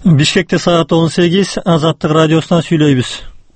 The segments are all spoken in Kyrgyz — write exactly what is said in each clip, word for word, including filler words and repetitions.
Бишкекте саат он сегиз, Азаттык радиосунан сүйлөйбүз.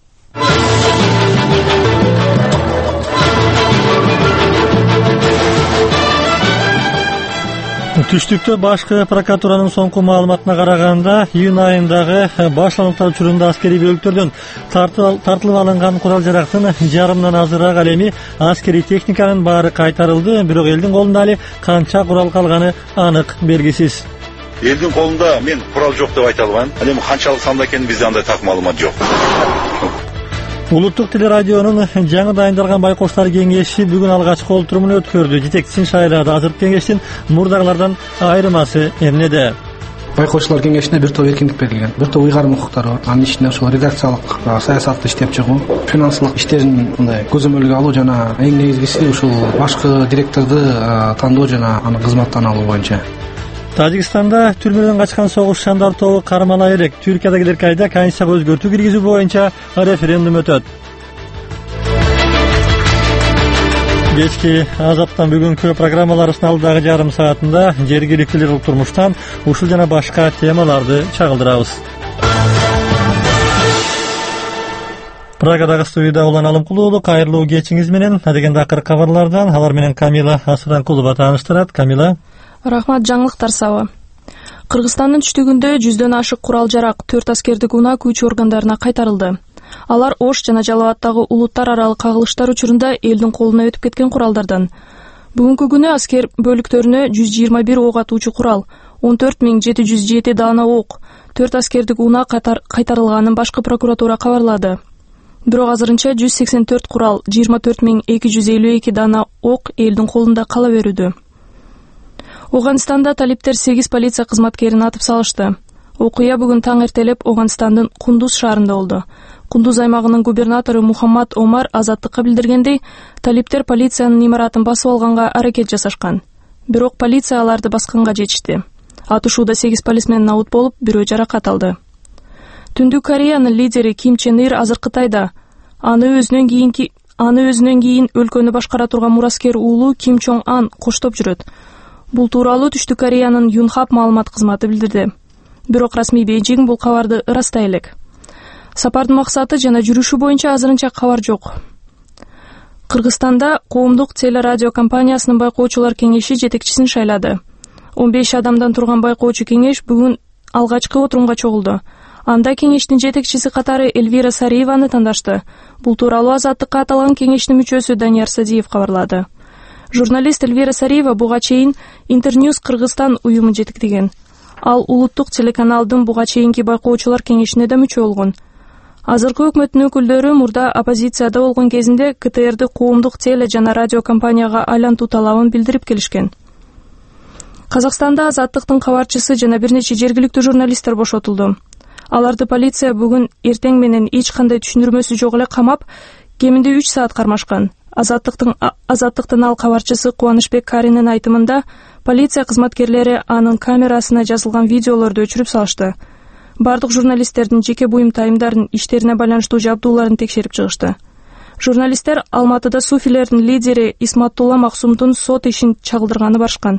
Түштүктө башкы прокуратуранын соңку маалыматына караганда, июнь айындагы башланыктар учурунда аскерий бөлүктөрдөн тартылып алынган курал-жарактын жарымдан азыраак ал эми аскерий техниканын баары кайтарылды, бирок элдин колунда али канча курал калганы анык белгисиз. Элдин колунда мен курал жок деп айта албайм. Ал эми канчалык санда экенин бизде андай так маалымат жок. Улуттук телерадионун жаңы дайындалган байкоштор кеңеши бүгүн алгачкы олтурумун өткөрдү. Жетекчисин шайлады. Азыркы кеңештин мурдагылардан айырмасы эмнеде? Байкоштор кеңешине бир топ эркиндик берилген, бир топ ыйгарым укуктары бар. Анын ичинде ошол редакциялык саясатты иштеп чыгуу, финансылык иштерин мындай көзөмөлгө алуу жана эң негизгиси ушул башкы директорду тандоо жана аны кызматтан алуу боюнча. Тажикстанда түрмөдөн качкан согушчандар тобу кармала элек. Түркияда келерки айда Конституцияга өзгөртүү киргизүү боюнча референдум өтөт. Кечки Азаттан бүгүнкү программаларыбыздын алдагы жарым саатында жергиликтүү турмуштан ушул жана башка темаларды чагылдырабыз. Прагадагы студияда Улан Алымкулуу, кайрылуу кечиңиз менен. Адегенде акыркы кабарлардан алар менен Камила Асыранкулова тааныштырат. Камила. Рахмат, жаңылыктар сабы. Кыргызстандын түштүгүндө жүздөн ашык курал-жарак төрт аскердик унаа күч органдарына кайтарылды. Алар Ош жана Жалал абаддагы улуттар аралык кагылыштар учурунда элдин колуна өтүп кеткен куралдардан. Бүгүнкү күнү аскер бөлүктөрүнө жүз жыйырма бир ок атуучу курал, он төрт миң жети жүз жети даана ок, төрт аскердик унаа кайтарылганын башкы прокуратура кабарлады. Бирок азырынча жүз сексен төрт курал, жыйырма төрт миң эки жүз элүү эки даана ок элдин колунда кала берүүдө. Оганстанда талиптер сегиз полиция кызматкерин атып салышты. Окуя бүгүн таң эртелеп Оганстандын Кундуз шаарында болду. Кундуз аймагынын губернатору Мухаммад Омар Азаттыкка билдиргендей, талиптер полициянын имаратын басып алганга аракет жасашкан. Бирок полиция аларды басканга жетишти. Атышууда сегиз полисмен набут болуп, бирөө жаракат алды. Түндүк Кореянын лидери Ким Чен Ир азыркы тайда аны өзүнөн кийинки аны өзүнөн кийин өлкөнү башкара турган мураскер уулу Ким Чон Ан коштоп жүрөт. Бул тууралуу Түштүк Кореянын Юнхап маалымат кызматы билдирди. Бирок расмий Бейжиң бул кабарды ырастай элек. Сапардын максаты жана жүрүшү боюнча азырынча кабар жок. Кыргызстанда коомдук телерадио компаниясынын байкоочулар кеңеши жетекчисин шайлады. он беш адамдан турган байкоочу кеңеш бүгүн алгачкы отурумга чогулду. Анда кеңештин жетекчиси катары Эльвира Сариеваны тандашты. Бул тууралуу Азаттыкка аталган кеңештин мүчөсү Данияр Садиев кабарлады. Журналист Эльвира Сариева буга чейин Интерньюз Кыргызстан уюмун жетектеген. Ал улуттук телеканалдын буга чейинки байкоочулар кеңешине да мүчө болгон. Азыркы өкмөттүн өкүлдөрү мурда оппозицияда болгон кезинде КТРди коомдук теле жана радио компанияга айлантуу талабын билдирип келишкен. Казакстанда Азаттыктын кабарчысы жана бир нече жергиликтүү журналисттер бошотулду. Аларды полиция бүгүн эртең менен эч кандай түшүндүрмөсү жок эле камап, кеминде үч саат кармашкан. Азаттыктын Азаттыктын ал кабарчысы Кубанычбек Каринин айтымында, полиция кызматкерлери анын камерасына жазылган видеолорду өчүрүп салышты. Бардык журналисттердин жеке буюм тайымдарын, иштерине байланыштуу жабдууларын текшерип чыгышты. Журналисттер Алматыда суфилердин лидери Исматулла Максумдун сот ишин чагылдырганы барышкан.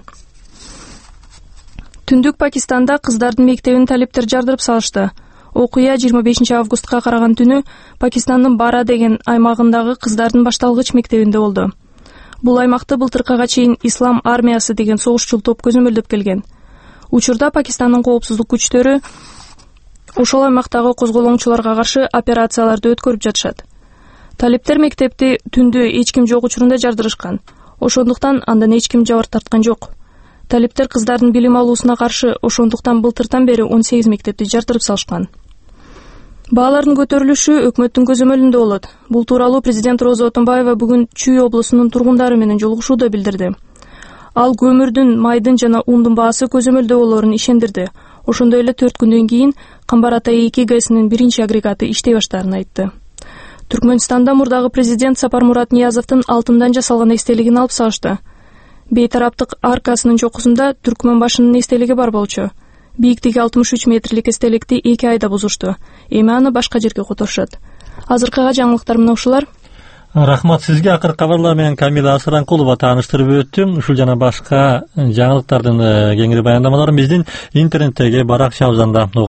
Түндүк Пакистанда кыздардын мектебин талиптер жардырып салышты. Окуя жыйырма бешинчи августка караган түнү Пакистандын Бара деген аймагындагы кыздардын башталгыч мектебинде болду. Бул аймакты былтыркыга чейин Ислам армиясы деген согушчул топ көзөмөлдөп келген. Учурда Пакистандын коопсуздук күчтөрү ошол аймактагы козголоңчуларга каршы операцияларды өткөрүп жатышат. Талиптер мектепти түндү эч ким жок учурунда жардырышкан. Ошондуктан андан эч ким жабыр тарткан жок. Талиптер кыздардын билим алуусуна каршы ошондуктан былтыртан бери он сегиз мектепти жардырып салышкан. Баалардын көтөрүлүшү өкмөттүн көзөмөлүндө болот. Бул тууралуу президент Роза Отунбаева бүгүн Чүй облусунун тургундары менен жолугушууда билдирди. Ал көмүрдүн, майдын жана ундун баасы көзөмөлдө болоорун ишендирди. Ошондой эле төрт күндөн кийин Камбар Атай эки ГЭСинин биринчи агрегаты иштей баштаарын айтты. Түркмөнстанда мурдагы президент Сапармурат Ниязовдун алтындан жасалган эстелигин алып салышты. Бейтараптык аркасынын чокусунда Түркмөн башынын эстелиги бар болчу. Бийиктиги алтымыш үч метрлик эстеликти эки айда бузушту. Эми аны башка жерге которушат. Азыркыга жаңылыктар мына ушулар. Рахмат сизге. Акыркы кабарлар менен Камила Асыранкулова тааныштырып өттүм. Ушул жана башка жаңылыктардын кеңири баяндамаларын биздин интернеттеги баракчабыздан да